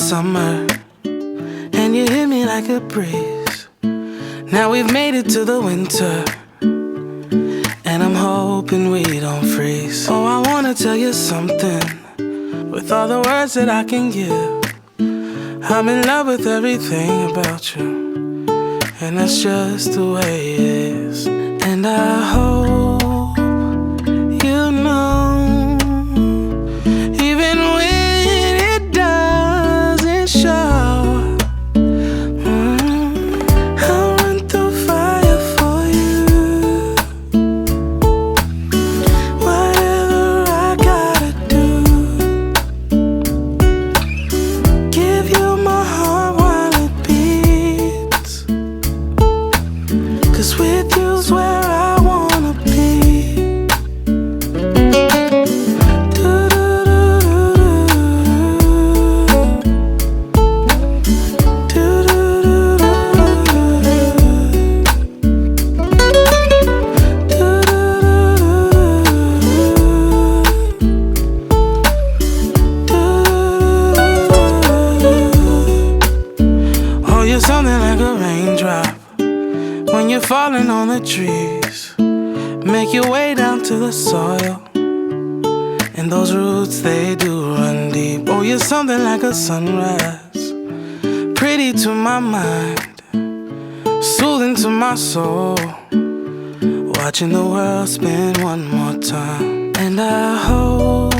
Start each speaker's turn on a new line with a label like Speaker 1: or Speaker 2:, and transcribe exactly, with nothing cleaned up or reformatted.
Speaker 1: summer, and you hit me like a breeze. Now we've made it to the winter, and I'm hoping we don't freeze. Oh, I wanna tell you something with all the words that I can give. I'm in love with everything about you, and that's just the way it is. And I hope you know, even when it doesn't show, mm, I'll run through fire for you. Whatever I gotta do, give you my heart while it beats, 'cause with you's where I wanna be. Oh, you're something like a raindrop when you're falling on the trees. Make your way down to the soil, and those roots, they do run deep. Oh, you're something like a sunrise, pretty to my mind, soothing to my soul, watching the world spin one more time. And I hope